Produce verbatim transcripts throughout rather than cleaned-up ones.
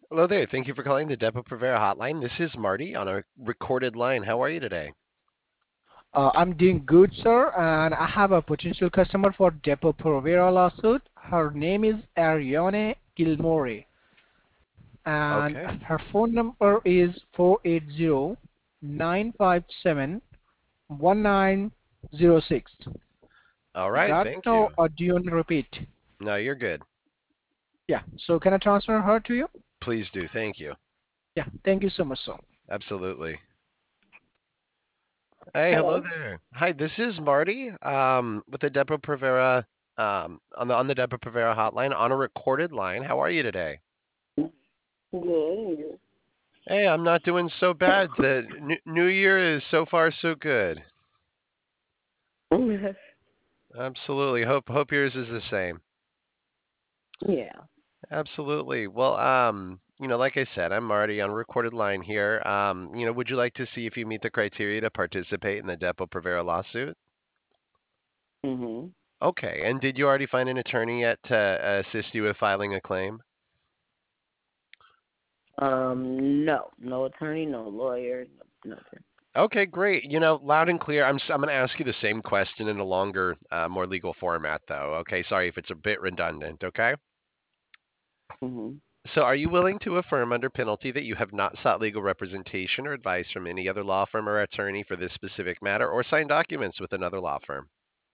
Hello there. Thank you for calling the Depo-Provera hotline. This is Marty on a recorded line. How are you today? Uh, I'm doing good, sir, and I have a potential customer for Depo Provera lawsuit. Her name is Ariane Gilmore, and Okay. her phone number is four eight zero nine five seven one nine zero six. All right. Got Thank no, you. or do you want to repeat? No, you're good. Yeah, so can I transfer her to you? Please do. Thank you. Yeah, thank you so much, sir. Absolutely. Hey, hello Hello. there. Hi, this is Marty um, with the Depo-Provera um, on the on the Depo-Provera hotline on a recorded line. How are you today? Good. Hey, I'm not doing so bad. The new, new year is so far so good. And Absolutely. Hope hope yours is the same. you? Yeah. Absolutely. Well, um, you know, like I said, I'm Marty on a recorded line here. Um, you know, would you like to see if you meet the criteria to participate in the Depo Provera lawsuit? Mhm. Okay. And did you already find an attorney yet to uh, assist you with filing a claim? Um. No. No attorney. No lawyer. No, nothing. Okay, great. You know, loud and clear. I'm s- I'm going to ask you the same question in a longer, uh, more legal format, though. Okay, sorry if it's a bit redundant. Okay. Mhm. So, are you willing to affirm under penalty that you have not sought legal representation or advice from any other law firm or attorney for this specific matter or signed documents with another law firm?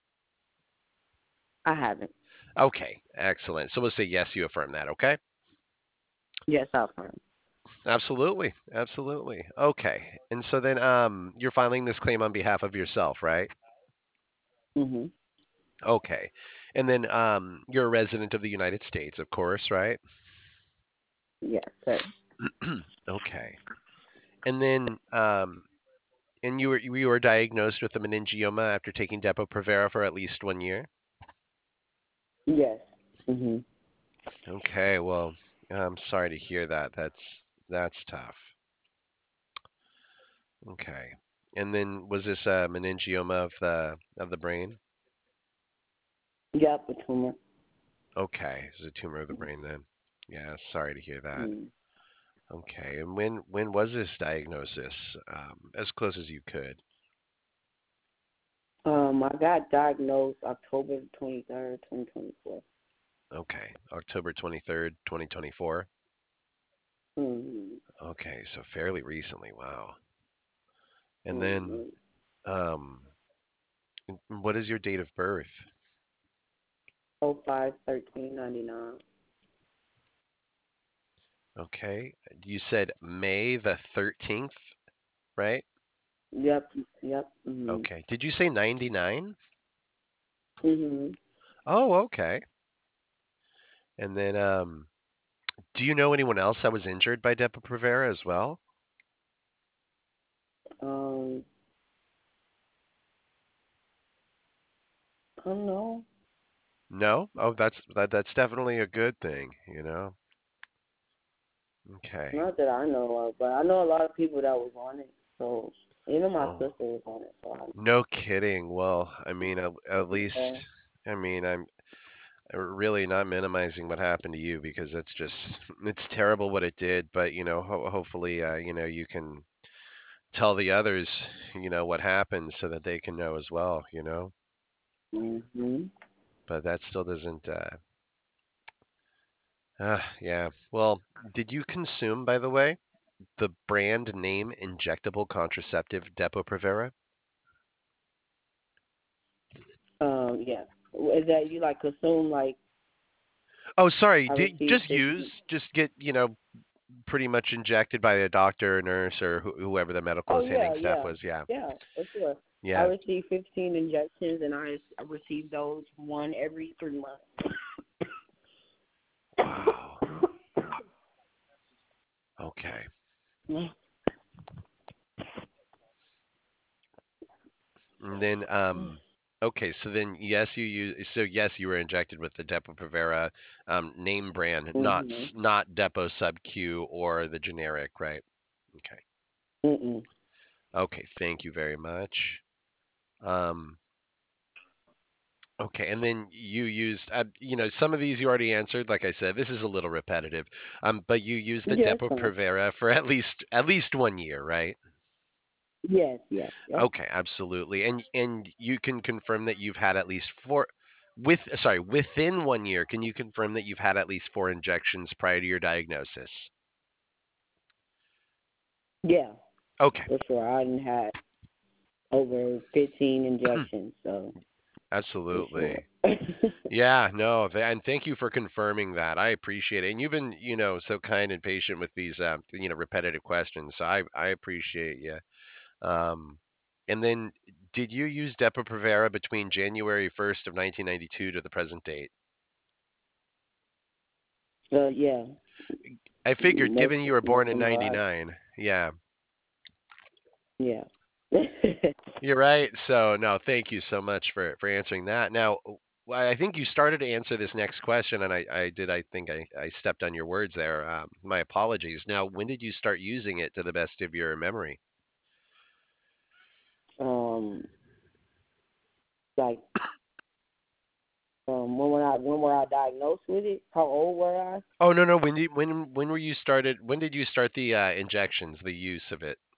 I haven't. Okay, excellent. So we'll say yes, you affirm that, okay? Yes, I'll firm. Absolutely. Absolutely. Okay. And so then um you're filing this claim on behalf of yourself, right? Mhm. Okay. And then um you're a resident of the United States, of course, right? Yes, sir. Okay. And then um and you were you were diagnosed with a meningioma after taking Depo-Provera for at least one year? Yes. Mhm. Okay, well, I'm sorry to hear that. That's that's tough. Okay. And then was this a meningioma of the of the brain? Yep. A tumor. Okay, it's a tumor of the brain then. Yeah, sorry to hear that. Mm. Okay, and when when was this diagnosis? Um, as close as you could. Um. I got diagnosed October twenty third, twenty twenty four. Okay, October twenty-third, twenty twenty-four. Mhm. Okay, so fairly recently. Wow. And then, Mhm. um, what is your date of birth? Oh five thirteen ninety nine. Okay, you said May the thirteenth, right? Yep. Yep. Mhm. Okay. Did you say ninety-nine? Mhm. Oh, okay. And then, um, do you know anyone else that was injured by Depo-Provera as well? Um. I don't know. No? Oh, that's that, that's definitely a good thing, you know. Okay. Not that I know of, but I know a lot of people that was on it. So even my Oh, sister was on it. So I no kidding. Well, I mean, at, at yeah. least, I mean, I'm really not minimizing what happened to you because that's just, it's terrible what it did. But, you know, ho hopefully, uh, you know, you can tell the others, you know, what happened so that they can know as well, you know. Mhm. But that still doesn't, uh, uh, yeah. Well, did you consume, by the way, the brand name injectable contraceptive Depo-Provera? Um. Yeah. Is that you like consume like Oh, sorry. I Did, received just fifteen? use, just get, you know, pretty much injected by a doctor or nurse or wh- whoever the medical Oh attending yeah, staff yeah, was. Yeah. yeah, for sure. I Yeah. received fifteen injections, and I I received those one every three months. Wow. Okay. And then, um, okay. So then, yes, you use, so yes, you were injected with the Depo-Provera um, name brand, not, Mhm. s- not Depo Sub Q or the generic, right? Okay. Mhm. Okay. Thank you very much. Um, Okay, and then you used, uh, you know, some of these you already answered. Like I said, this is a little repetitive, um, but you used the Yeah, it's fine. Depo-Provera for at least at least one year, right? Yes, yes, yep. Okay, absolutely. And and you can confirm that you've had at least four with sorry, within one year, can you confirm that you've had at least four injections prior to your diagnosis? Yeah, Okay, for sure. I didn't have over fifteen injections, so for sure. absolutely. Yeah, no, th and thank you for confirming that. I appreciate it. And you've been, you know, so kind and patient with these, um, you know, repetitive questions. So I I appreciate you. Um, and then did you use Depo-Provera between January first of nineteen ninety-two to the present date? So yeah, I figured, most given you were most born in of my life. ninety-nine. Yeah, Yeah. you're right. So, no, thank you so much for for answering that. Now, w- I think you started to answer this next question, and I I did. I think I I stepped on your words there. Um, my apologies. Now, when did you start using it to the best of your memory? um, like um, when were I when were I diagnosed with it? How old were I? Oh, no, no. When did when when were you started? When did you start the uh, injections, the use of it?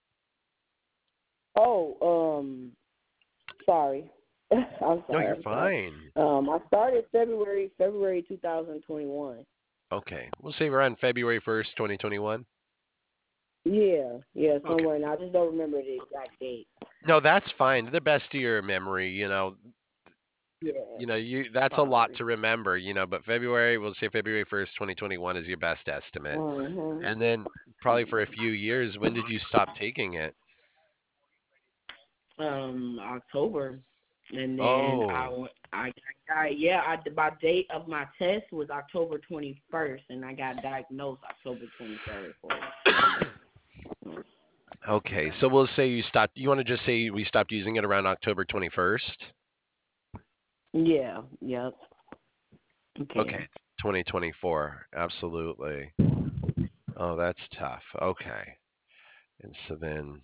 Oh, um, sorry. I'm No, sorry. you're I'm sorry. fine. Um, I started February February two thousand twenty-one. Okay, we'll say we're on February first, twenty twenty-one. Yeah, yeah, Okay. somewhere, and I just don't remember the exact date. No, that's fine. To the best of your memory, you know, Yeah, you know, you that's a lot sorry. to remember, you know, but February, we'll say February first, twenty twenty-one is your best estimate. Mhm. And then probably for a few years, when did you stop taking it? Um, October, and then I Oh, went. I got yeah. I my date of my test was October twenty first, and I got diagnosed October twenty third for it. okay. So we'll say you stopped. You want to just say we stopped using it around October twenty-first? Yeah. Yep. Okay. Okay. twenty twenty-four. Absolutely. Oh, that's tough. Okay. And so then,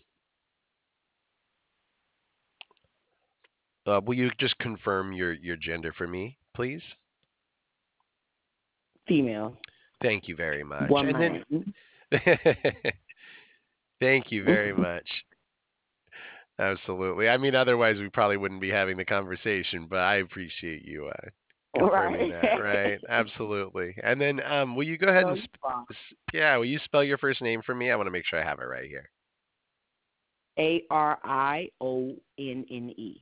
uh, will you just confirm your your gender for me, please? Female. Thank you very much. One And then, man. thank you very much. Absolutely. I mean, otherwise we probably wouldn't be having the conversation, but I appreciate you uh, confirming Right. that, right? Absolutely. And then, um, will you go ahead No, and, you sp- fine. s- yeah, will you spell your first name for me? I want to make sure I have it right here. A R I O N N E.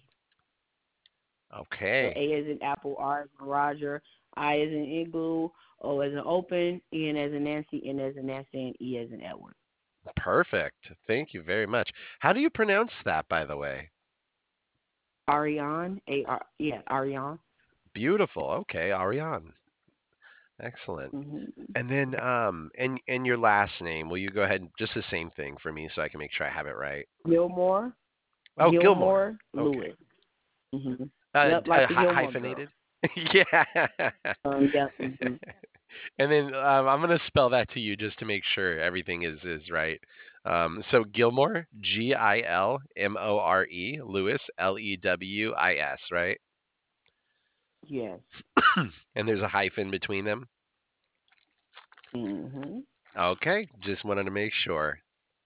So Okay, A as in apple, R as in Roger, I as in igloo, O as in open, N as in Nancy, N as in Nancy, and E as in Edward. perfect. Thank you very much. How do you pronounce that, by the way? Ariane, A R, yeah, Ariane. Beautiful. Okay, Ariane. Excellent. Mm-hmm. And then, um, and and your last name, will you go ahead and just the same thing for me so I can make sure I have it right? Gilmore, Oh, Gilmore. Gilmore Okay. Lewis. Mm-hmm. Uh, Yep, d- uh, like the hy- Gilmore Girls. hyphenated. Yeah. Um, yep. Mm-hmm. And then um, I'm gonna spell that to you just to make sure everything is is right. Um, so Gilmore, G I L M O R E, Lewis, L E W I S, right? Yes. And there's a hyphen between them. Mm-hmm. Okay, just wanted to make sure.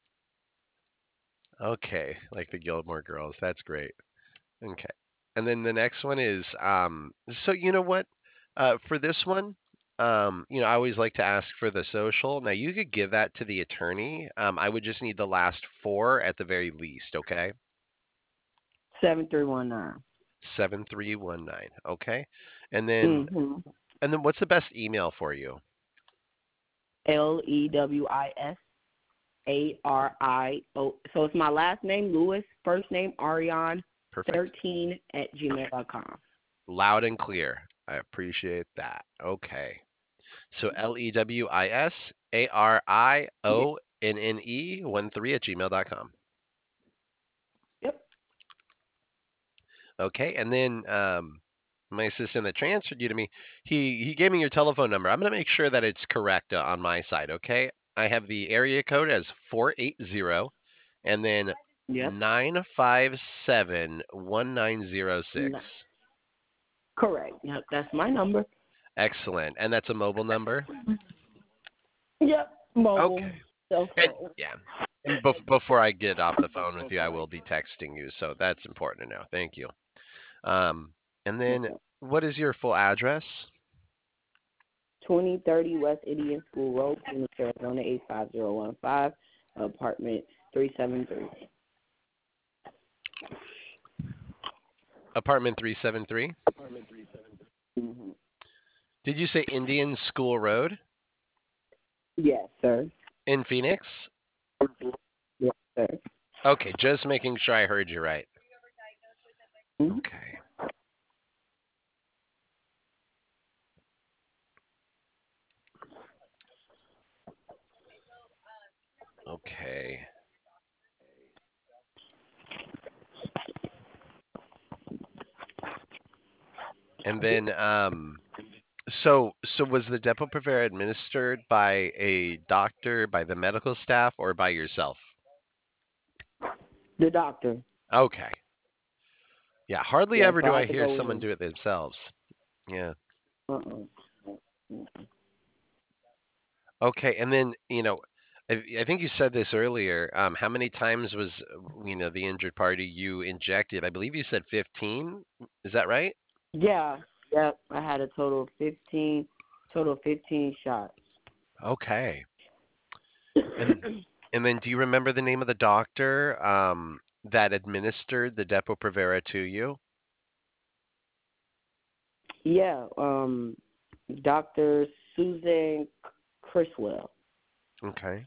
Okay, like the Gilmore Girls, that's great. Okay. And then the next one is um so you know what? Uh for this one, um, you know, I always like to ask for the social. Now you could give that to the attorney. Um, I would just need the last four at the very least, okay? Seven three one nine. seven three one nine. Okay. And then Mm-hmm. and then what's the best email for you? L E W I S A R I O. So it's my last name, Lewis, first name, Ariane, Perfect. thirteen at gmail dot com. Loud and clear. I appreciate that. Okay. So L E W I S A R I Yeah. O N N E one three at gmail dot com. Yep. Okay, and then um, my assistant that transferred you to me, he he gave me your telephone number. I'm gonna make sure that it's correct uh, on my side. Okay, I have the area code as four eight zero, and then Yep. nine five seven one nine zero N- six. Correct. Yep, that's my number. Excellent. And that's a mobile number? Yep, mobile Okay. cell And phone. yeah. And bef- before I get off the phone with you, I will be texting you, so that's important to know. Thank you. Um, and then Okay. what is your full address? twenty thirty West Indian School Road, Phoenix, Arizona eight five zero one five, apartment three seven three. Apartment three seven three? Mm-hmm. Did you say Indian School Road Yes, sir. in Phoenix? Yes, sir. Okay, just making sure I heard you right. Mm-hmm. Okay. Okay. And then um so so was the Depo-Provera administered by a doctor, by the medical staff, or by yourself? The doctor. Okay. Yeah, hardly Yeah, ever so do I I had to hear go someone in. do it themselves. Yeah. Uh-uh. Okay, and then, you know, I, I think you said this earlier. Um, how many times was, uh, you know, the injured party you injected? I believe you said fifteen. Is that right? Yeah. Yep. I had a total of fifteen, total of fifteen shots. Okay. And and then do you remember the name of the doctor um that administered the Depo-Provera to you? Yeah. Um, Doctor Susan Criswell. Okay.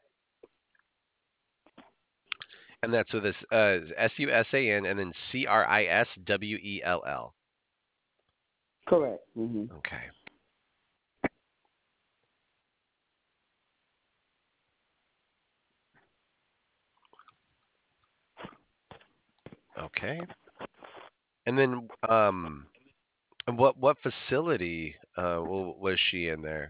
And that's with this uh S U S A N and then C R I S W E L L. Correct. Mm-hmm. Okay. Okay. And then um and what what facility uh wa- was she in there?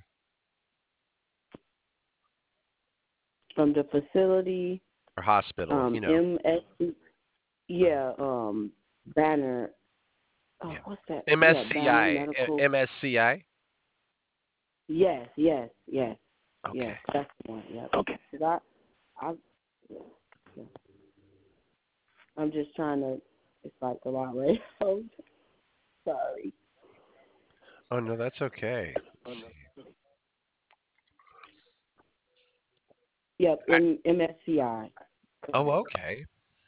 From the facility, Or hospital, um, you know. M S. Yeah. Um, Banner. Oh, Yeah. what's that? Yeah, Banner M S C I. uh, Medical. M S C I? Yes. Yes. Yes. Yes. Okay. That's the one. Yeah. Okay. Cause I, I, yeah. I'm just trying to. It's like a lot, right? I'm sorry. Oh no, that's okay. Let's see. Yep. I, M MSCI. oh, Correct. okay.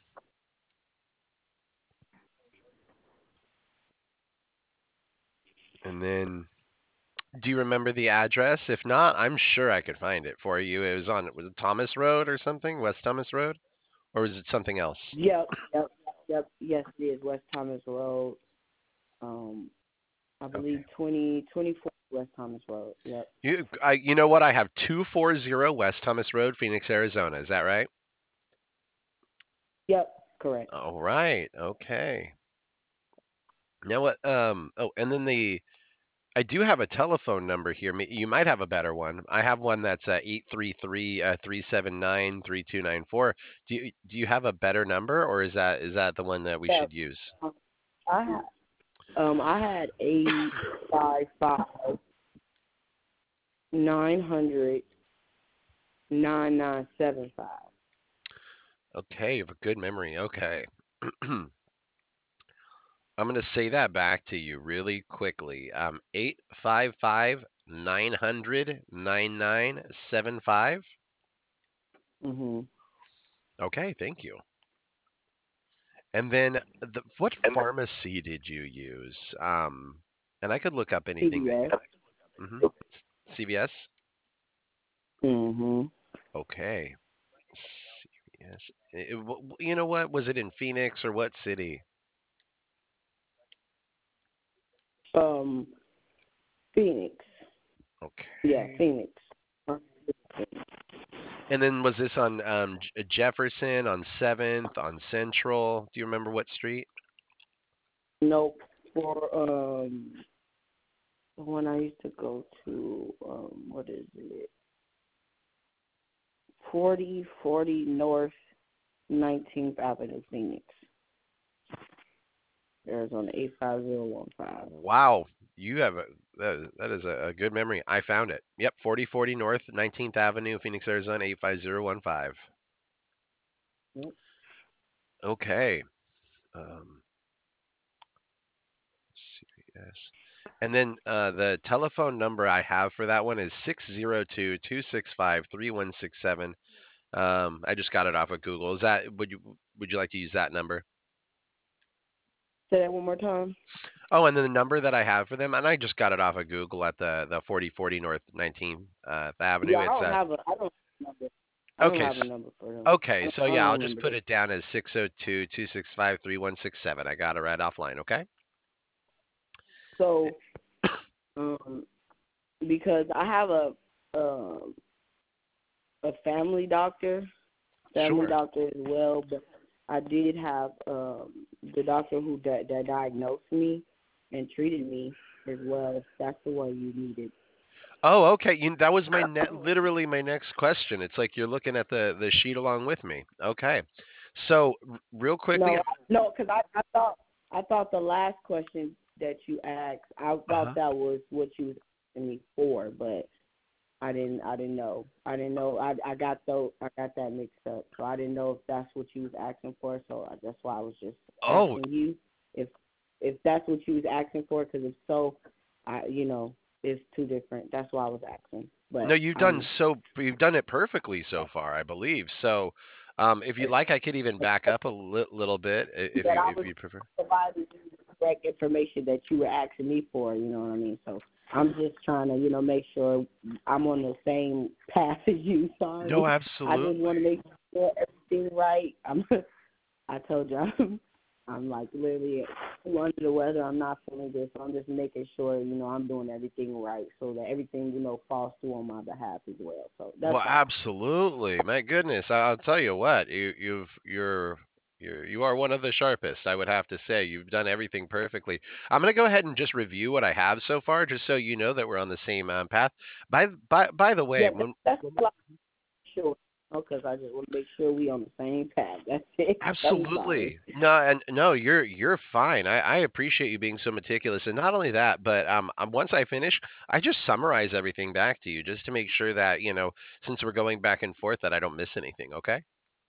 And then do you remember the address? If not, I'm sure I could find it for you. It was on, was it Thomas Road or something? West Thomas Road? Or was it something else? Yep. Yep. Yep. Yes, it is West Thomas Road. Um, I Okay. believe twenty twenty four West Thomas Road. Yep. You I you know what? I have two forty West Thomas Road, Phoenix, Arizona. Is that right? Yep. Correct. All right. Okay. Now what um oh, and then the I do have a telephone number here. May- You might have a better one. I have one that's uh, eight three three, uh, three seven nine, three two nine four. Do you do you have a better number, or is that is that the one that we Yep. should use? Um, I had um I had eight five five nine hundred nine nine seven five. Okay, you have a good memory. Okay. I'm going to say that back to you really quickly. Um, eight five five, nine hundred, nine nine seven five. Mhm. Okay, thank you. And then the, what pharmacy did you use? Um, and I could look up anything that you C V S. hmm C V S? Mhm. Okay. C V S. It- w- you know what? Was it in Phoenix or what city? Um, Phoenix. Yeah, Okay. Phoenix. And then was this on um, J- Jefferson, on seventh, on Central? Do you remember what street? Nope. For um the one I used to go to, um, what is it? Forty forty North Nineteenth Avenue, Phoenix. Arizona eight five zero one five. Wow, you have a that, that is a, a good memory. I found it. Yep, forty forty North nineteenth Avenue, Phoenix, Arizona eight five zero one five. Yep. Okay. Um, C V S. And then uh, the telephone number I have for that one is six zero two, two six five, three one six seven. Um, I just got it off of Google. Is that would you would you like to use that number? Say that one more time. Oh, and then the number that I have for them, and I just got it off of Google at the the forty forty North nineteenth uh, Avenue. Yeah, I It's don't uh have a I don't have a number. I don't okay. have a s- number for them. Okay, I, so I yeah, don't I'll just remember put this. it down as six zero two, two six five, three one six seven. I got it right offline, okay? So, um, because I have a um a family doctor, family Sure. doctor as well, but I did have um the doctor who that that diagnosed me and treated me as well. If that's the one you needed. Oh, okay. You, that was my net, literally my next question. It's like you're looking at the the sheet along with me. Okay. So, r- real quickly. No, no, because I, I thought I thought the last question that you asked, I thought Uh-huh. that was what you was asking me for, but I didn't I didn't know. I didn't know. I I got those I got that mixed up. So I didn't know if that's what you was asking for. So I, that's why I was just Oh, asking you if if that's what you was asking for. Because if so, I you know it's two different. That's why I was asking. no, But you've done um, so you've done it perfectly so far, I believe. So, um, if you'd like, I could even back up a li- little bit i- if that you I if was you prefer. providing you the correct information that you were asking me for. You know what I mean? So I'm just trying to, you know, make sure I'm on the same path as you. No, Sorry, I just absolutely. want to make sure everything right. I'm, I told you, I'm, I'm like literally under the weather. I'm not feeling good, so I'm just making sure, you know, I'm doing everything right so that everything, you know, falls through on my behalf as well. So that's Well, all. absolutely. My goodness, I- I'll tell you what, you you've you're you're you are one of the sharpest, I would have to say. You've done everything perfectly. I'm gonna go ahead and just review what I have so far, just so you know that we're on the same um, path. By by by the way, Yeah, that, when, that's when all I'm sure. Because I just want to make sure we on the same path. That's it. I'm sorry. absolutely. No, and no, you're you're fine. I, I appreciate you being so meticulous. And not only that, but um, um, once I finish, I just summarize everything back to you just to make sure that, you know, since we're going back and forth, that I don't miss anything, okay?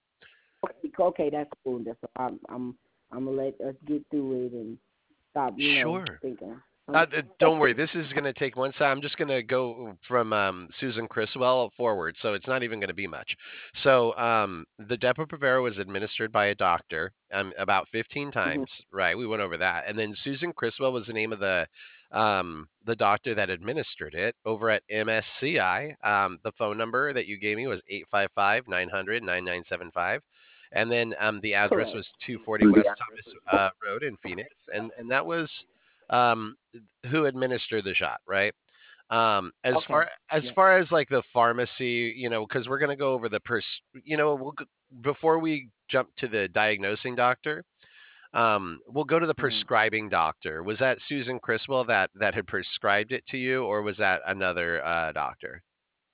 Okay, okay, that's cool. That's I'm I'm I'm gonna let us get through it and stop, you know, Sure. thinking. Uh, Um, th- don't worry. This is going to take one side. I'm just going to go from um, Susan Criswell forward, so it's not even going to be much. So um, the Depo-Provera was administered by a doctor um, about fifteen mhm. times, right? We went over that, and then Susan Criswell was the name of the um, the doctor that administered it over at M S C I. Um, the phone number that you gave me was eight five five, nine hundred, nine nine seven five. And then um, the address Correct. was two forty West Thomas uh, Road in Phoenix, and and that was um, who administered the shot, right? Um, as Okay. far as Yeah. far as like the pharmacy, you know, because we're gonna go over the pers, you know, we'll go, before we jump to the diagnosing doctor, um, we'll go to the Mhm. prescribing doctor. Was that Susan Criswell that that had prescribed it to you, or was that another uh, doctor?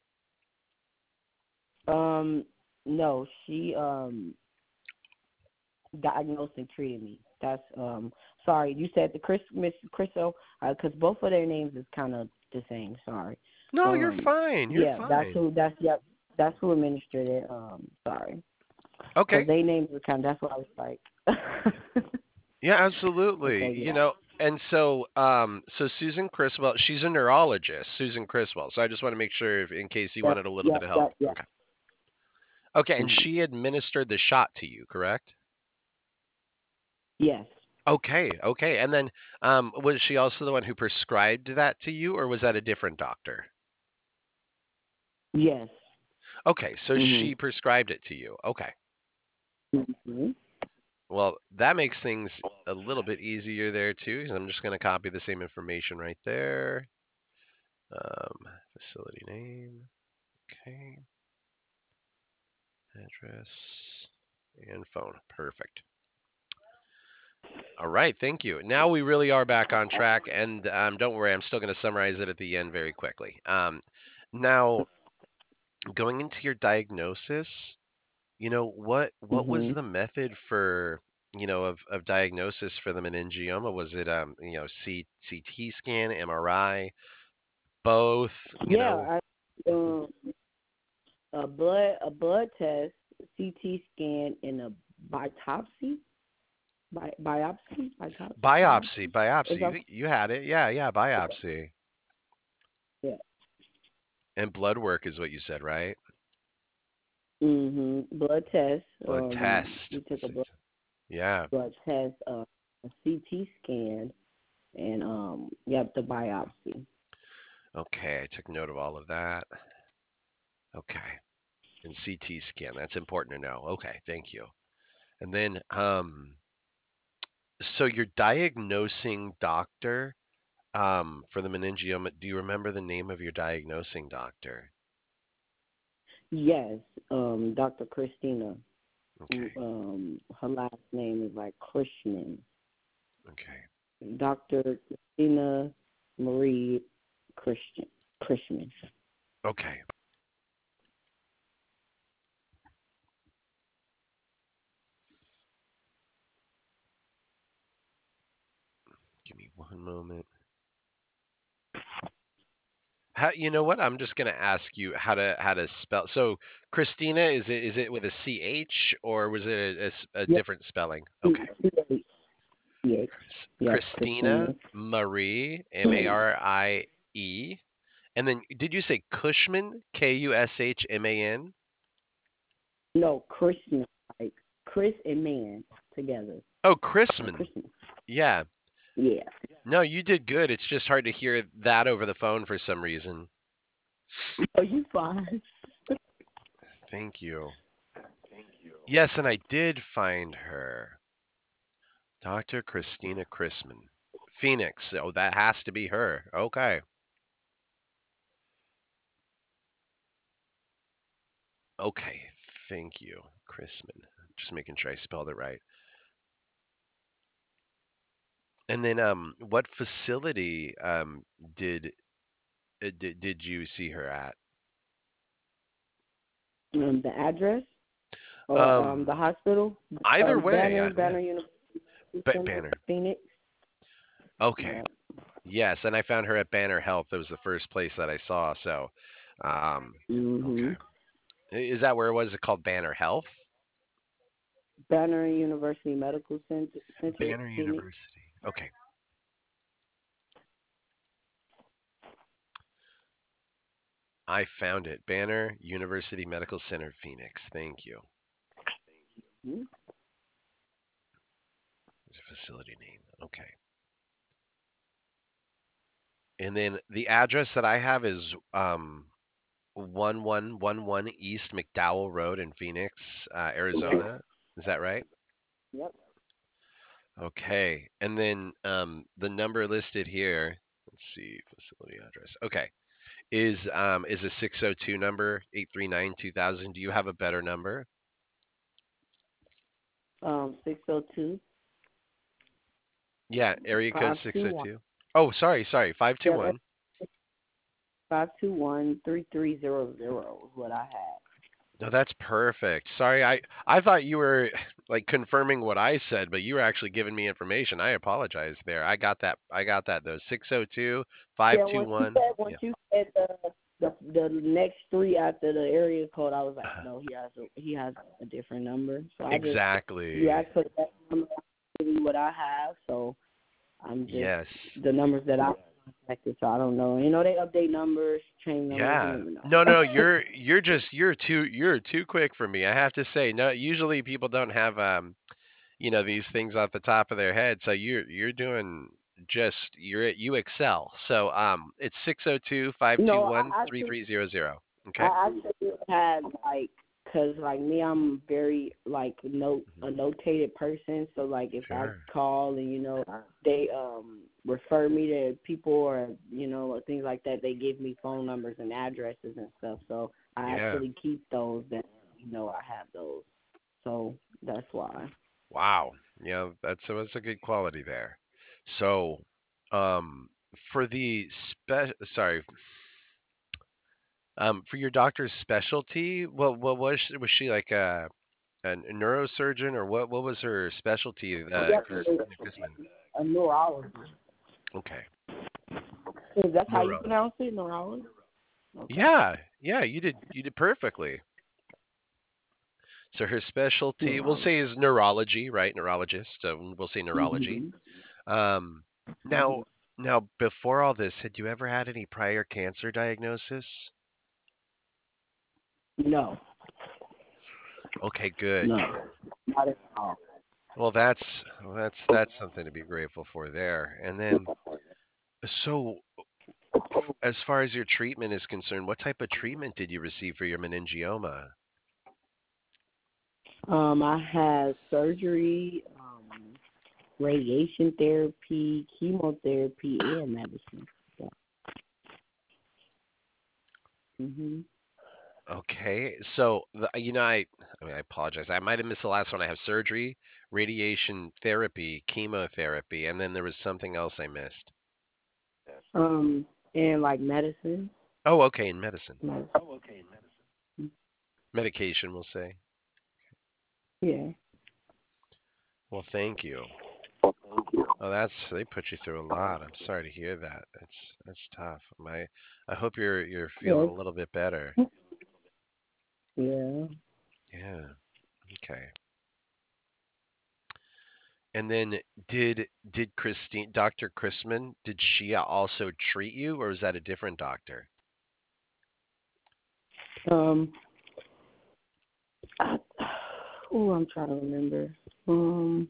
Um. No, she um diagnosed and treated me. That's um. Sorry, you said the Chris Miss Chriso, because both of their names is kind of the same. Sorry. No, you're Um. fine. You're Yeah, that's fine. who. That's yep. That's who administered it. Um. Sorry, because Okay. they names were kind. Of, that's why I was like. Yeah, but absolutely. so You yeah. know, and so um so Susan Criswell, she's a neurologist, Susan Criswell. So I just want to make sure if, in case you Yep. wanted a little bit Yep. of help. Yep. Yep. Okay. Okay, and Mhm. she administered the shot to you, correct? Yes. Okay, okay. And then um was she also the one who prescribed that to you, or was that a different doctor? Yes. Okay, so Mhm. she prescribed it to you. Okay. Mhm. Well, that makes things a little bit easier there too, because I'm just going to copy the same information right there. Um, facility name. Okay. Address and phone. Perfect. All right, thank you. Now we really are back on track, and um, don't worry, I'm still going to summarize it at the end very quickly. Um, now, going into your diagnosis, you know what what was Mhm. the method for you know, of, of diagnosis for the meningioma? Was it, um, you know, C, CT scan, M R I, both, you know? Yeah, I Mhm. um a blood a blood test, C T scan, and a biopsy. Bi- biopsy, biopsy, Biopsy, biopsy. Is biopsy. that You, you had it. Yeah, yeah, biopsy. yeah? And blood work is what you said, right? Mhm. Blood test. Blood Um, test. we took a blood Six- Yeah. blood test, uh, a C T scan, and um, yep, the biopsy. Okay, I took note of all of that. Okay. And C T scan. That's important to know. Okay, thank you. And then, um, so your diagnosing doctor, um, for the meningioma, do you remember the name of your diagnosing doctor? Yes, um, Doctor Christina. Okay. Um, her last name is like Krishnan. Okay. Doctor Christina Marie Christian Chrisman. Okay. Give me one moment. How, you know what? I'm just gonna ask you how to how to spell. So Christina, is it is it with a C H or was it a, a s- a Yep, different spelling? C Okay. H. C H. Chris, Yep, Christina Christina. Marie, M A R I E. And then did you say Cushman? K U S H M A N? No, Christian, like Chris and man together. Oh, Like Chrisman. Christian. Yeah. Yeah. No, you did good. It's just hard to hear that over the phone for some reason. Oh, you fine. Thank you. Yes, and I did find her. doctor Christina Chrisman. Phoenix. Oh, that has to be her. Okay. Okay. Thank you, Chrisman. Just making sure I spelled it right. And then, um, what facility um did uh, did, did you see her at? Um, the address or um Um, the hospital. either Um, way, Banner, I, yeah. Banner University Ba- Center, Banner. Phoenix. Okay. Yeah. Yes, and I found her at Banner Health. That was the first place that I saw. So, um, okay. Mhm. I- Is that where it was? It called Banner Health? Banner University Medical Center, Center, Banner Phoenix. University. Okay. I found it. Banner University Medical Center, Phoenix. Thank you. Mhm. It's a facility name. Okay. And then the address that I have is um one one one one East McDowell Road in Phoenix, uh, Arizona. Is that right? Yep. Okay. And then um the number listed here, let's see, facility address. Okay. Is um is a six oh two number, eight three nine two thousand. Do you have a better number? Um, six oh two Yeah, area code five two one. six oh two. Oh, sorry, sorry. Yep. That's five two one. five two one three three zero zero is what I had. No, that's perfect. Sorry, I I thought you were like confirming what I said, but you were actually giving me information. I apologize there. I got that. I got that though. six oh two, Yeah, once you five two one. said once Yeah. you said the the the next three after the area code, I was like, Uh, no, he has a he has a different number. So I just you Exactly. asked for that number, I give you what I have. So I'm just Yes. the numbers that I contacted. So I don't know. You know they update numbers, change numbers. You Yeah. never know. No, no, you're you're just you're too you're too quick for me. I have to say. No, usually people don't have um you know these things off the top of their head. So you're you're doing just you're you excel. So um it's six oh two five two no, one I three actually three zero zero. Okay? I actually had like, cause like me, I'm very like note Mhm. a notated person. So like if I Sure. call and you know they um refer me to people or you know or things like that, they give me phone numbers and addresses and stuff. So I Yeah. actually keep those. That you know I have those. So that's why. Wow. Yeah, that's that's a good quality there. So, um for the spe sorry, um for your doctor's specialty, what what was she, was she like a A neurosurgeon, or what? What was her specialty? Uh, Yep, Chris Chrisman. a neurologist. Okay, Is that how you neuro. pronounce it, neurologist? Okay. Yeah, yeah, you did you did perfectly. So her specialty, we'll say, Neurologist. is neurology, right? Neurologist. So we'll say neurology. Hmm. Um, now, Hmm. now before all this, had you ever had any prior cancer diagnosis? No, Okay, good. no, not at all. Well, that's well, that's that's something to be grateful for there. And then, so as far as your treatment is concerned, what type of treatment did you receive for your meningioma? Um, I had surgery, um, radiation therapy, chemotherapy, and medicine. Yeah. Mhm. Okay, so the, you know, I, I mean, I apologize. I might have missed the last one. I have surgery, radiation therapy, chemotherapy, and then there was something else I missed. Um, and like medicine. Oh, okay, in medicine, Medicine. medication, we'll say. Yeah. Well, thank you. Oh, that's they put you through a lot. I'm sorry to hear that. That's that's tough. My, I hope you're you're feeling Yes. a little bit better. Yeah. Yeah. Okay. And then did did Christine, Doctor Chrisman, did she also treat you, or was that a different doctor? Um. I, oh, I'm trying to remember. Um.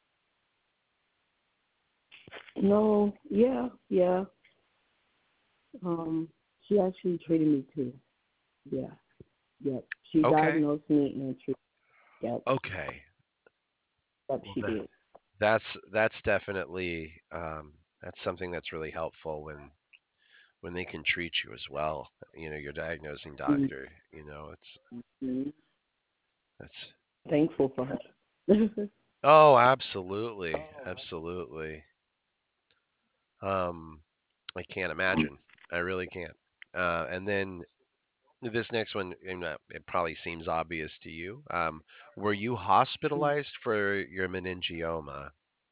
No. Yeah. Yeah. Um. She actually treated me too. Yeah. Yep. She Okay. diagnosed me and treated. Yep. Okay. Yep. Well, She that did. that's that's definitely um, that's something that's really helpful when when they can treat you as well. You know, your diagnosing doctor. You know, it's Mm-hmm. that's. Thankful for her. Oh, absolutely, absolutely. Um, I can't imagine. I really can't. Uh, and then this next one, you know, it probably seems obvious to you. Um, were you hospitalized for your meningioma?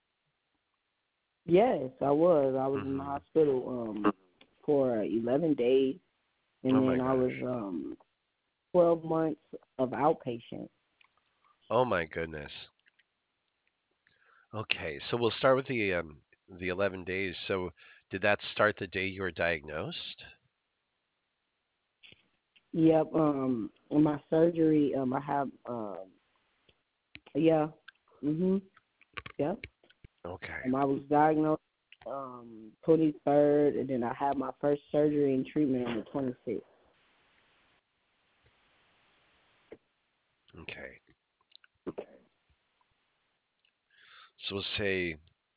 Yes, I was. I was in the Hmm. hospital um for eleven days, and Oh my then I was gosh. um twelve months of outpatient. Oh my goodness. Okay, so we'll start with the um, the eleven days. So did that start the day you were diagnosed? Yep. Um, in my surgery, um, I have um, yeah, mhm, yep. Okay. Um, I was diagnosed um twenty third, and then I had my first surgery and treatment on the twenty sixth. Okay. So we'll say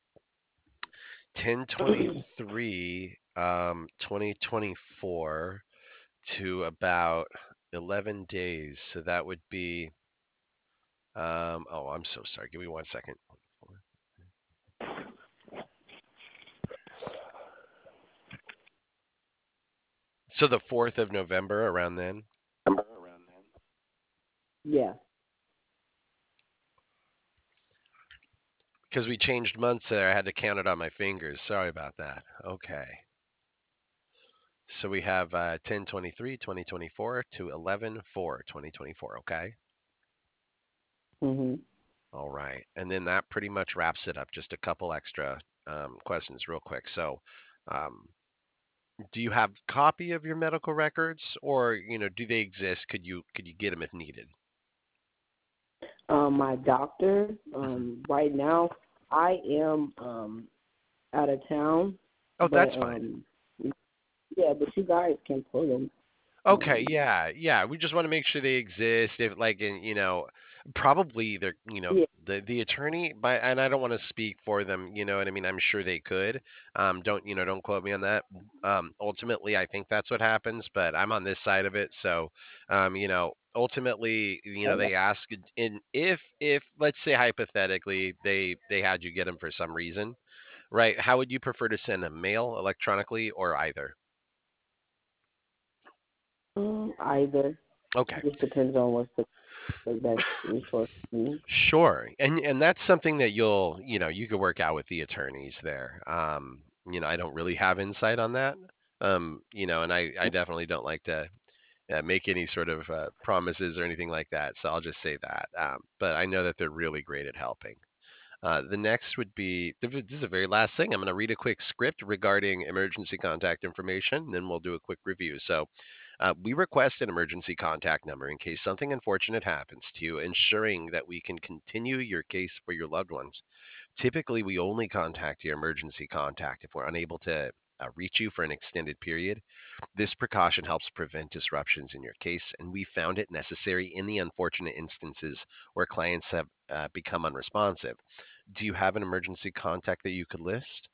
ten twenty-three um twenty twenty-four to about eleven days. So that would be um oh, I'm so sorry. Give me one second. So the fourth of November, around then, Yeah. because we changed months there, I had to count it on my fingers. Sorry about that. Okay. So we have uh, ten twenty-three twenty twenty-four to eleven four twenty twenty-four. Okay. Mhm. All right. And then that pretty much wraps it up. Just a couple extra um, questions, real quick. So, um, do you have a copy of your medical records, or you know, do they exist? Could you could you get them if needed? Um, my doctor. Hmm. Um, right now, I am um out of town, Oh, but that's fine. um, yeah, but you guys can pull them. Okay, Um, yeah, yeah. We just want to make sure they exist. If like, in, you know, probably they're, you know, yeah, the the attorney, by, and I don't want to speak for them. You know what I mean? I'm sure they could. Um, don't, you know, don't quote me on that. Um, ultimately, I think that's what happens, but I'm on this side of it, so, um, you know, ultimately, you know, okay. they ask, in if if let's say hypothetically they they had you get them for some reason, right? How would you prefer to send a mail, electronically, or either? Um, either. Okay. It just depends on what's the, the best resource for me. Sure. And and that's something that you'll, you know, you could work out with the attorneys there. Um, you know, I don't really have insight on that. Um, you know, and I I definitely don't like to uh, make any sort of uh, promises or anything like that. So I'll just say that. Um, but I know that they're really great at helping. Uh, the next would be this is the very last thing. I'm going to read a quick script regarding emergency contact information, and then we'll do a quick review. So, uh, we request an emergency contact number in case something unfortunate happens to you, ensuring that we can continue your case for your loved ones. Typically, we only contact your emergency contact if we're unable to uh, reach you for an extended period. This precaution helps prevent disruptions in your case, and we found it necessary in the unfortunate instances where clients have uh, become unresponsive. Do you have an emergency contact that you could list?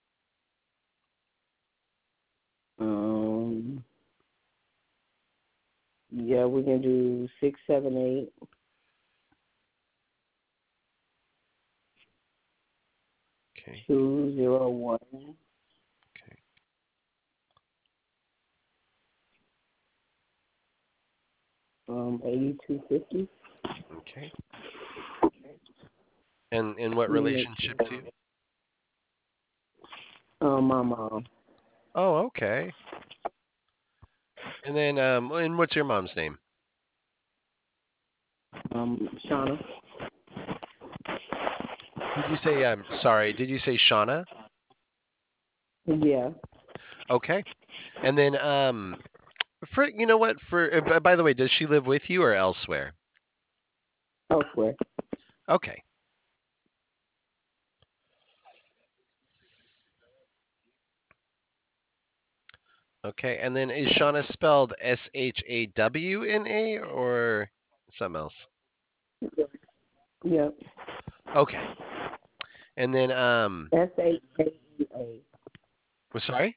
Um, yeah, we can do six, seven, eight, Okay. two, zero, one, Okay. um, eighty-two fifty. Okay. And in what Let me make relationship sure. to you? Um, my mom, Oh, okay. And then, um, and what's your mom's name? um, Shauna. Did you say, um, sorry, did you say Shauna? Yeah, Okay. And then, um, for, you know what, for, uh, b- by the way, does she live with you or elsewhere? elsewhere. Okay. Okay. And then is Shauna spelled S H A W N A or something else? Yep. Okay. And then, um, S H A N A. well, sorry?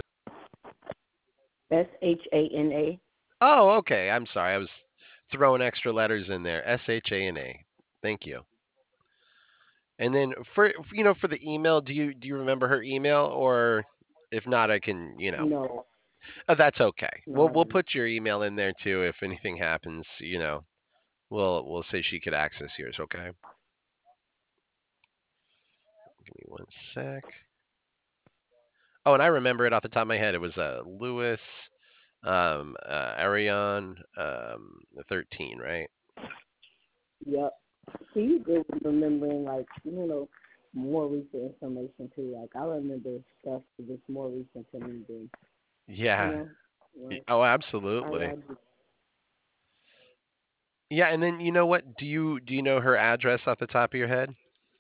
S H A N A. Oh, okay. I'm sorry. I was throwing extra letters in there. S H A N A. Thank you. And then for you know for the email, do you do you remember her email or if not, I can you know No, oh, that's okay. no, We'll I we'll don't. put your email in there too if anything happens. You know, we'll we'll say she could access yours. Okay. Give me one sec. Oh, and I remember it off the top of my head. It was uh Lewis um uh Arion um thirteen, right? Yep. See, you good with remembering, like, you know, more recent information, too. Like, I remember stuff that's more recent to me than, you Yeah. know, Y- like, Oh, I, absolutely. I just, Yeah, and then you know what? Do you do you know her address off the top of your head?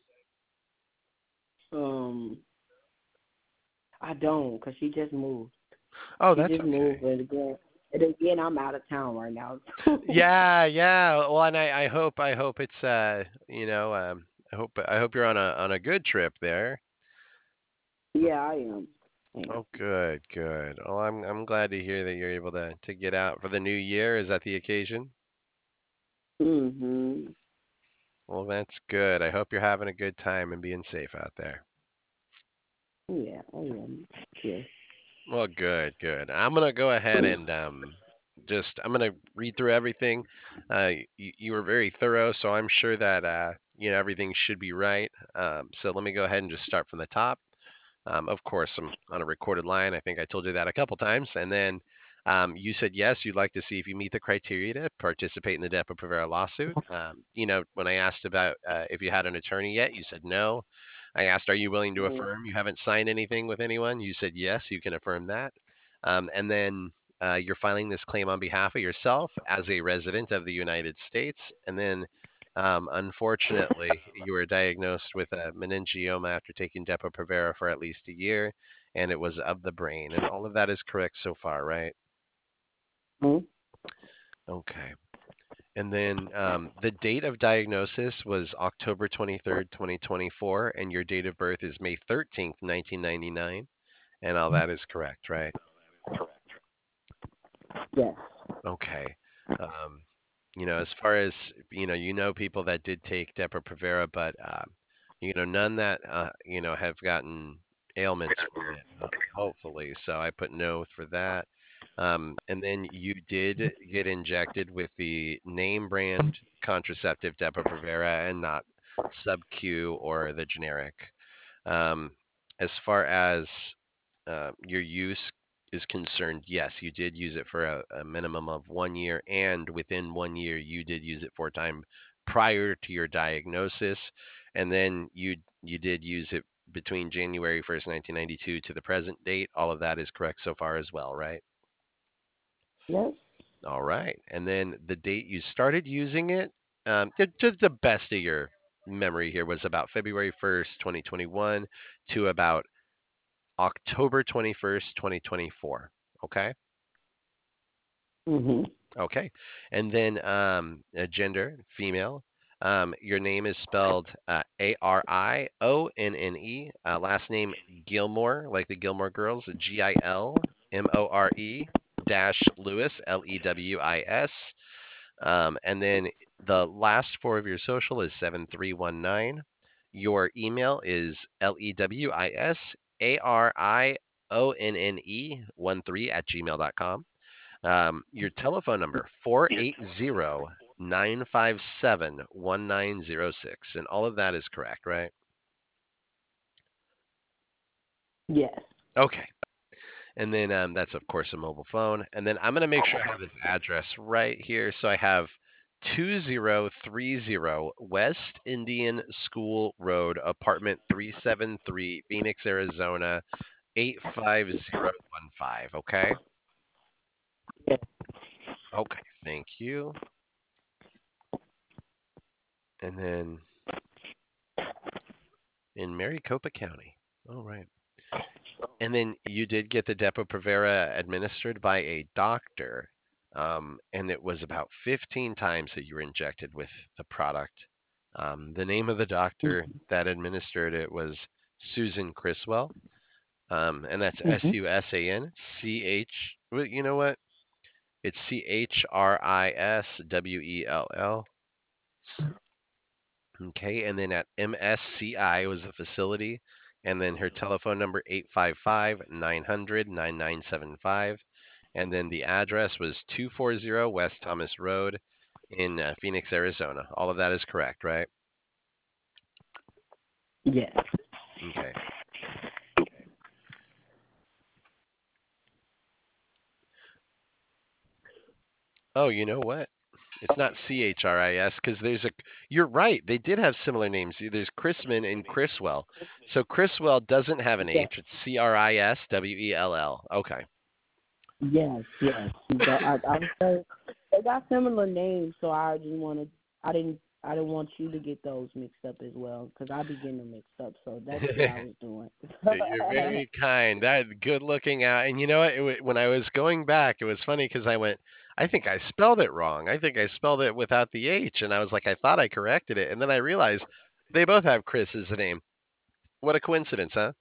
um, I don't, because she just moved. Oh, She that's just moved, okay. and again, and again, I'm out of town right now. Yeah, yeah. Well, and I, I hope I hope it's uh you know um I hope I hope you're on a on a good trip there. Yeah, I am. I am. Oh, good, good. Well, I'm I'm glad to hear that you're able to to get out for the new year. Is that the occasion? Mm-hmm. Well, that's good. I hope you're having a good time and being safe out there. Yeah, I am. Yes. Well, good, good. I'm gonna go ahead and um, just I'm gonna read through everything. Uh, you, you were very thorough, so I'm sure that uh, you know everything should be right. Um, so let me go ahead and just start from the top. Um, of course, I'm on a recorded line. I think I told you that a couple times. And then um, you said yes, you'd like to see if you meet the criteria to participate in the Depo-Provera lawsuit. Um, you know, when I asked about uh, if you had an attorney yet, you said no. I asked, are you willing to Mm-hmm. affirm you haven't signed anything with anyone? You said yes, you can affirm that. Um, and then uh, you're filing this claim on behalf of yourself as a resident of the United States. And then um, unfortunately, you were diagnosed with a meningioma after taking Depo-Provera for at least a year, and it was of the brain. And all of that is correct so far, right? Okay. And then um, the date of diagnosis was October twenty-third, twenty twenty-four, and your date of birth is May thirteenth, nineteen ninety-nine, and all that is correct, right? Yes. Okay. Um, you know, as far as you know, you know people that did take Depo-Provera, but um, you know, none that uh, you know have gotten ailments from it, uh, hopefully. So I put no for that. Um, and then you did get injected with the name brand contraceptive Depo-Provera and not sub-Q or the generic. Um, as far as uh, your use is concerned, yes, you did use it for a, a minimum of one year, and within one year, you did use it for a time prior to your diagnosis, and then you you did use it between January first, nineteen ninety-two to the present date. All of that is correct so far as well, right? Yep. All right. And then the date you started using it, um, to, to the best of your memory here, was about February first, twenty twenty-one to about October twenty-first, twenty twenty-four. Okay. Mhm. Okay. And then um, uh, gender, female. Um, your name is spelled uh, A R I O N N E. Uh, last name Gilmore, like the Gilmore Girls, G I L M O R E dash Lewis, L E W I S. Um, and then the last four of your social is seven three one nine. Your email is L E W I S A R I O N N E one three at gmail dot com. Um, your telephone number, four eight zero nine five seven one nine zero six. And all of that is correct, right? Yes. Okay. And then um, that's, of course, a mobile phone. And then I'm going to make sure I have this address right here. So I have two zero three zero West Indian School Road, apartment three seven three, Phoenix, Arizona, eight five zero one five. Okay. Yes. Okay. Thank you. And then in Maricopa County. All right. And then you did get the Depo-Provera administered by a doctor, um, and it was about fifteen times that you were injected with the product. Um, the name of the doctor that administered it was Susan Criswell, um, and that's S Mhm. U S A N C H. Well, you know what? It's C H R I S W E L L. Okay, and then at M S C I was the facility, and then her telephone number eight five five nine hundred nine nine seven five, and then the address was two forty West Thomas Road in uh, Phoenix, Arizona. All of that is correct, right? Yes. Okay. Oh, you know what? It's not C H R I S because there's a. You're right. They did have similar names. There's Chrisman and Criswell. So Criswell doesn't have an Yes. H. It's C R I S W E L L. Okay. Yes. Yes. But I, I was saying they got similar names, so I just wanted. I didn't. I didn't want you to get those mixed up as well, because I be getting them mixed up. So that's what I was doing. You're very kind. That good looking out. And you know what? It, wa- when I was going back, it was funny because I went, I think I spelled it wrong. I think I spelled it without the H. And I was like, I thought I corrected it. And then I realized they both have Chris as a name. What a coincidence, huh?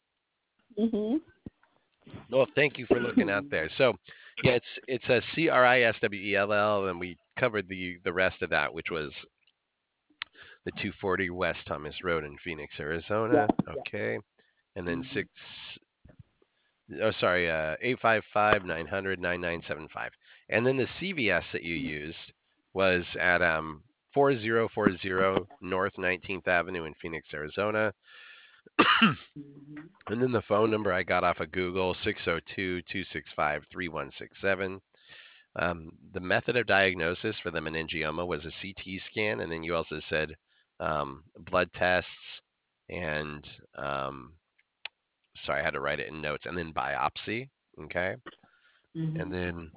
Mhm. Well, thank you for looking out there. So, yeah, it's it's a C R I S W E L L, and we covered the the rest of that, which was the two forty West Thomas Road in Phoenix, Yeah. Arizona. Yeah. Okay, and then Mhm. six oh sorry, uh eight five five nine hundred nine nine seven five. And then the C V S that you used was at um four zero four zero North nineteenth Avenue in Phoenix, Arizona. Mhm. And then the phone number I got off of Google, six oh two two six five three one six seven. Um, the method of diagnosis for the meningioma was a C T scan, and then you also said um, blood tests and um, sorry, I had to write it in notes, and then biopsy. Okay, and Mhm. then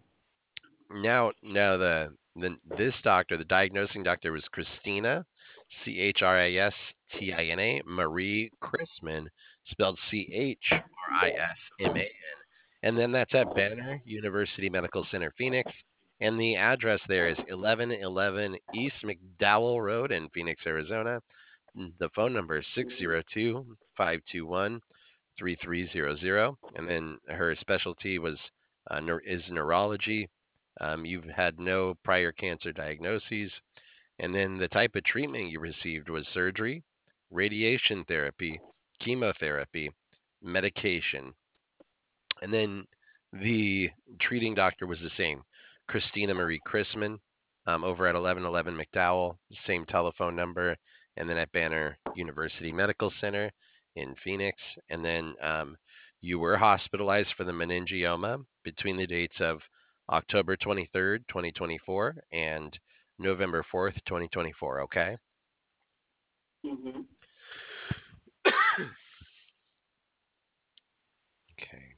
now now the the this doctor, the diagnosing doctor was Christina, C H R I S T I N A, Marie Chrisman, spelled C H R I S M A N. And then that's at Banner University Medical Center, Phoenix. And the address there is eleven eleven East McDowell Road in Phoenix, Arizona. The phone number is six zero two five two one three three zero zero. And then her specialty was uh, neur- is neurology. Um, you've had no prior cancer diagnoses. And then the type of treatment you received was surgery, radiation therapy, chemotherapy, medication. And then The treating doctor was the same, Christina Marie Chrisman, um, over at eleven eleven McDowell, same telephone number, and then at Banner University Medical Center in Phoenix. And then um, you were hospitalized for the meningioma between the dates of October twenty-third, twenty twenty-four, and November fourth, twenty twenty-four. Okay. Mhm. Okay.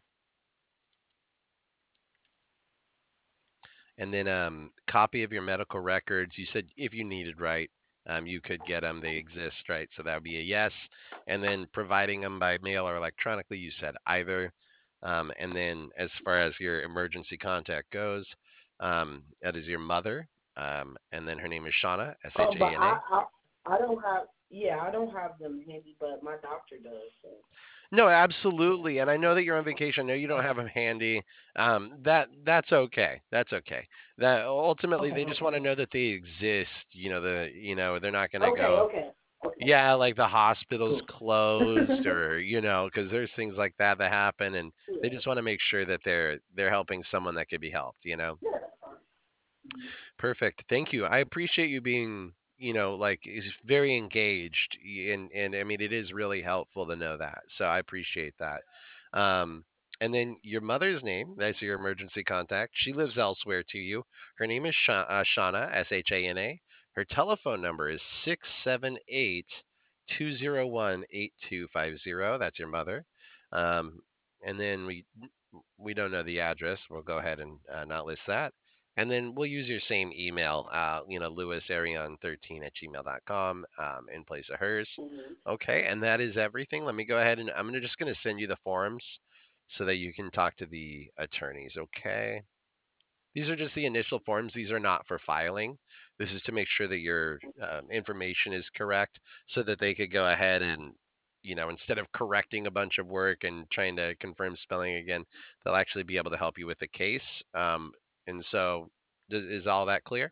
And then um, copy of your medical records. You said if you needed, right, um, you could get them. They exist, right? So that would be a yes. And then providing them by mail or electronically, you said either. Um, and then as far as your emergency contact goes, um, that is your mother. Um, and then her name is Shauna, S Oh, H but A N I, A. I, I don't have. Yeah, I don't have them handy, but my doctor does. So. No, absolutely. And I know that you're on vacation. I know you don't have them handy. Um, that that's okay. That's okay. That ultimately Okay. they just want to know that they exist. You know, the you know, they're not gonna Okay. go, Okay. Okay. yeah, like the hospital's Cool. closed or, you know, because there's things like that that happen and they Yeah. just want to make sure that they're they're helping someone that could be helped, you know. Yeah, that's fine. Mhm. Perfect. Thank you. I appreciate you being, you know, like is very engaged and and I mean it is really helpful to know that. So I appreciate that. Um and then your mother's name, that's your emergency contact. She lives elsewhere to you. Her name is Sha- uh, Shauna, S H A N A. Her telephone number is six seven eight, two zero one, eight two five zero. That's your mother. Um, and then we we don't know the address. We'll go ahead and uh, not list that. And then we'll use your same email, uh, you know, lewis arion thirteen at gmail dot com um, in place of hers. Mhm. Okay, and that is everything. Let me go ahead and I'm gonna, just going to send you the forms so that you can talk to the attorneys. Okay. These are just the initial forms. These are not for filing. This is to make sure that your um, information is correct so that they could go ahead and, you know, instead of correcting a bunch of work and trying to confirm spelling again, they'll actually be able to help you with the case. Um, and so, does, is all that clear?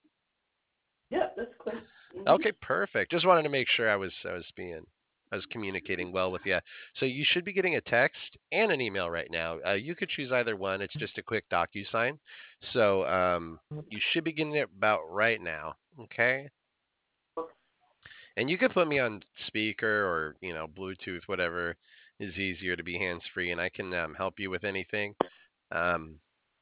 Yeah, that's clear. Mhm. Okay, perfect. Just wanted to make sure I was I was being I was communicating well with you. So you should be getting a text and an email right now. Uh, you could choose either one. It's just a quick DocuSign. So um, you should be getting it about right now. Okay. And you could put me on speaker or you know Bluetooth, whatever is easier to be hands free, and I can um, help you with anything. Um,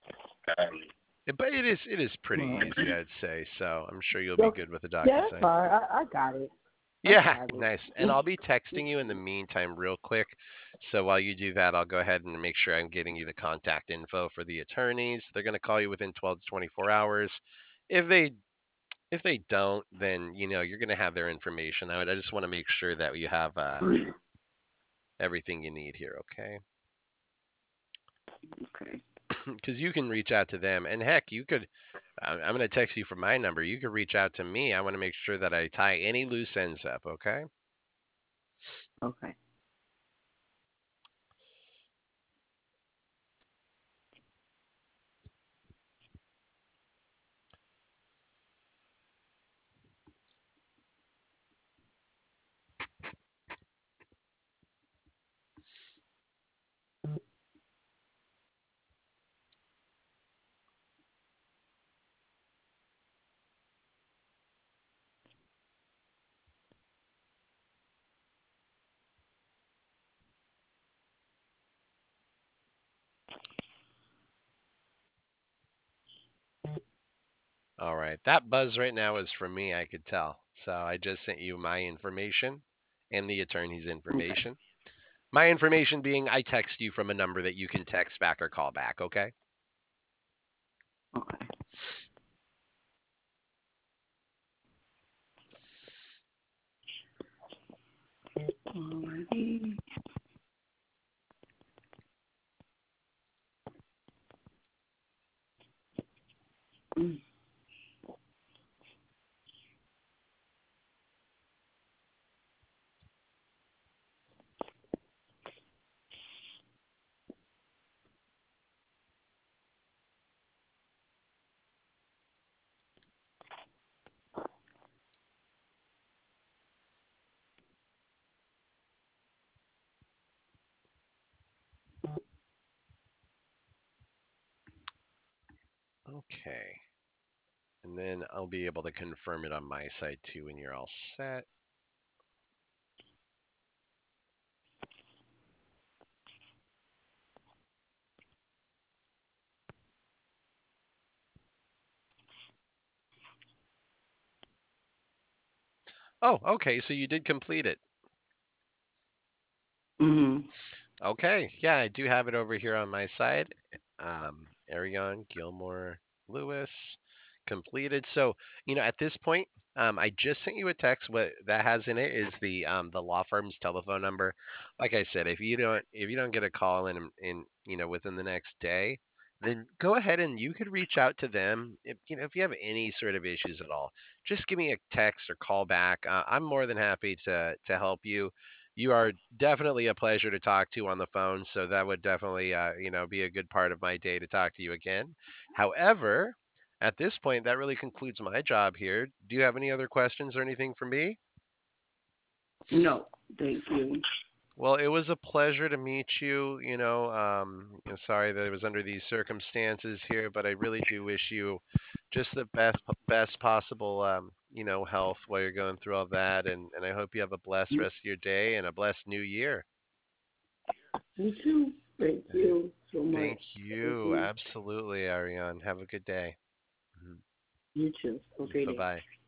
it- but it is it is pretty Right. easy, I'd say. So I'm sure you'll be Okay. good with the Yeah, that's DocuSign. fine. I, I got it. I Yeah, got it. nice. And I'll be texting you in the meantime real quick. So while you do that, I'll go ahead and make sure I'm getting you the contact info for the attorneys. They're going to call you within twelve to twenty-four hours. If they if they don't, then you know you're going to have their information. I would I just want to make sure that you have uh, everything you need here, okay? Okay. Because you can reach out to them, and heck, you could. I- I'm going to text you from my number. You could reach out to me. I want to make sure that I tie any loose ends up, okay? Okay. All right. That buzz right now is from me, I could tell. So I just sent you my information and the attorney's Okay. information. My information being I text you from a number that you can text back or call back, okay? Okay. Alrighty. Mm. Okay. And then I'll be able to confirm it on my side too when you're all set. Oh, okay. So you did complete it. Mhm. Okay. Yeah, I do have it over here on my side. Um, Ariane Gilmore Lewis completed. So, you know, at this point, um, I just sent you a text. What that has in it is the um the law firm's telephone number. Like I said, if you don't if you don't get a call in in you know within the next day, then go ahead and you could reach out to them. If you know if you have any sort of issues at all, just give me a text or call back. Uh, I'm more than happy to to help you. You are definitely a pleasure to talk to on the phone, so that would definitely, uh, you know, be a good part of my day to talk to you again. However, at this point, that really concludes my job here. Do you have any other questions or anything for me? No, thank you. Well, it was a pleasure to meet you. You know, um, you know, sorry that it was under these circumstances here, but I really do wish you just the best best possible, um, you know, health while you're going through all that, and and I hope you have a blessed You, rest of your day and a blessed new year. you too. Thank you so much. Thank Thank you. you. Absolutely, Ariane. Have a good day. You too. Okay Bye then. bye.